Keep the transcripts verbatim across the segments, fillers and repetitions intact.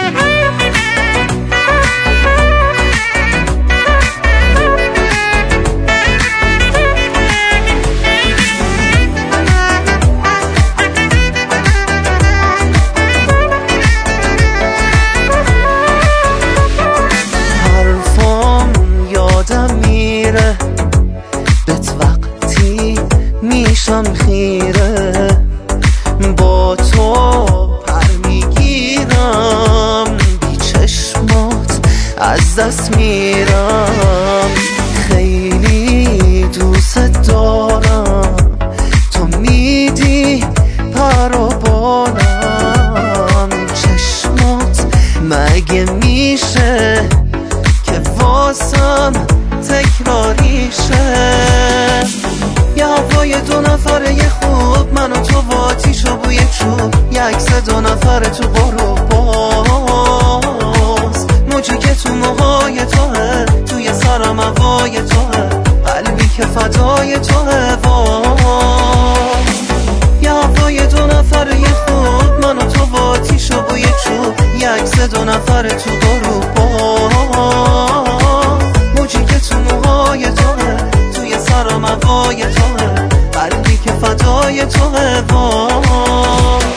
بهت وقتی میشم خیره، با تو پر میگیرم، بی چشمات از دست میرم. خیلی دوست دارم، تو میدی پر و بالم. چشمات مگه میشه که واسم تکراریشه؟ یه هوای دو نفره یه خوب، من و تو و آتیش و بوی چوب، یه عکس دو نفره تو غروب باز. موجی که تو موهای توه، توی سرم هوای توه، قلبی که فدای توه وای. یه هوای دو نفره یه خوب، من و تو و آتیش و بوی چوب، یه عکس دو نفره تو غروب باز. موجی که تو موهای توه، توی سرم هوای توه، قلبی که فدای توه وای.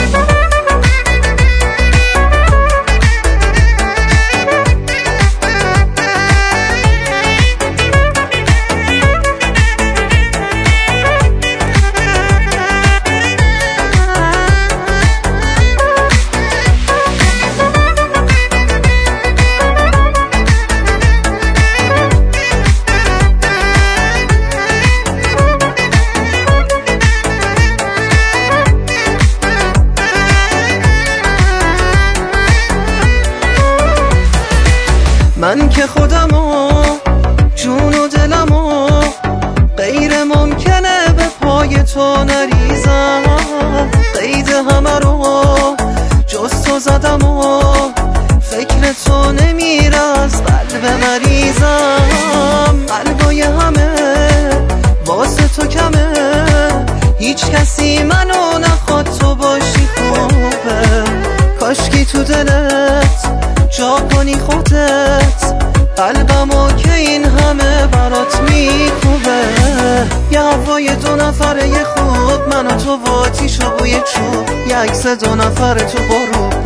من که خودمو، جون و دلمو، غیر ممکنه به پای تو نریزم. قید همه رو جز تو زدم و فکر تو نمیره از قلب مریضم. قلبای همه واسه تو کمه، هیچ کسی منو نخواد تو باشی خوبه. کاشکی تو دلت جا کنی خودت، قلبمو که این همه برات میکوبه. یه هوای دو نفره یه خوب، من و تو و آتیش و بوی چوب، یه عکس دو نفره تو غروب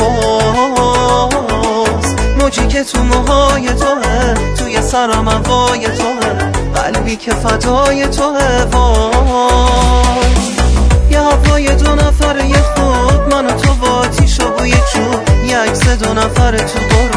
باز. موجی که تو موهای توه، توی سرم هوای توه، قلبی که فدای توه وای. یه هوای دو نفره یه خوب، من و تو و آتیش و بوی چوب، یه عکس دو نفره تو غروب